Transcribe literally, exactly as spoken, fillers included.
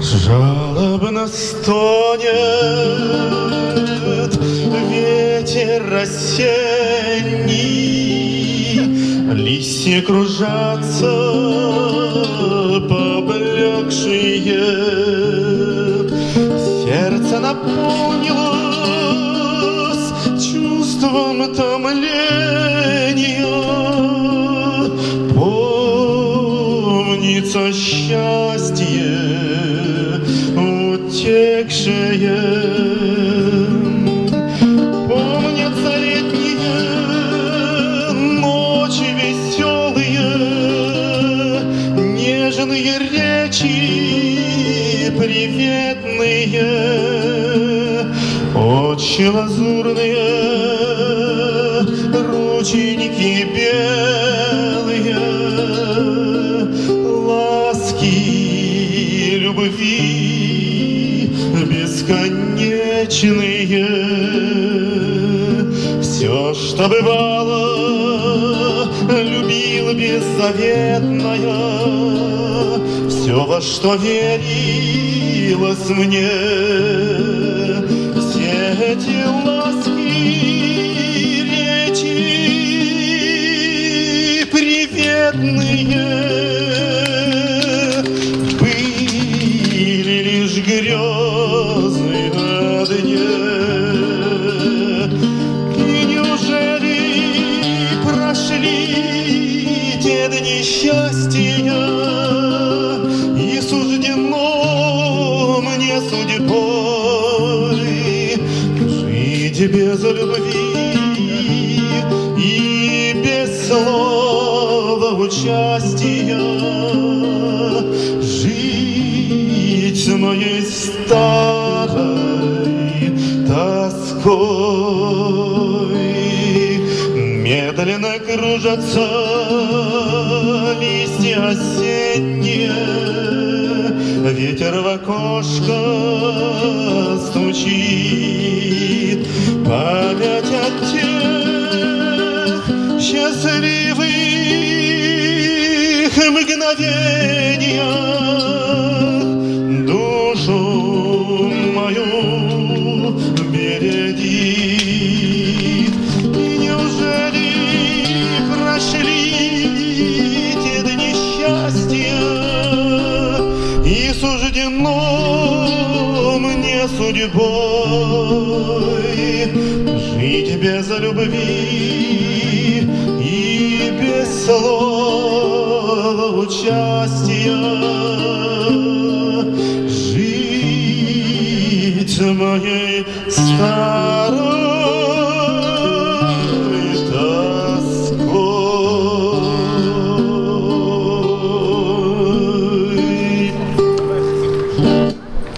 Жалобно стонет ветер осенний, листья кружатся поблекшие, сердце наполнилось чувством томления. Помнится счастье утекшее, помнятся летние ночи веселые, нежные речи приветные, очи лазурные, рученьки белые, ласки любви бесконечные. Все, что бывало, любил беззаветная, все, во что верилось мне, все эти ласки, речи приветные были лишь грезы о дне. И неужели прошли те дни счастья, и суждено мне судьбой жить без любви и без слова участия, жить моей старой тоской. Медленно кружатся листья осенние, ветер в окошко стучит, память о тех счастливых мгновениях душу мою бередит. И неужели прошли те дни счастья, и суждено мне судьбой жить без любви и без слова участия, жить моей старой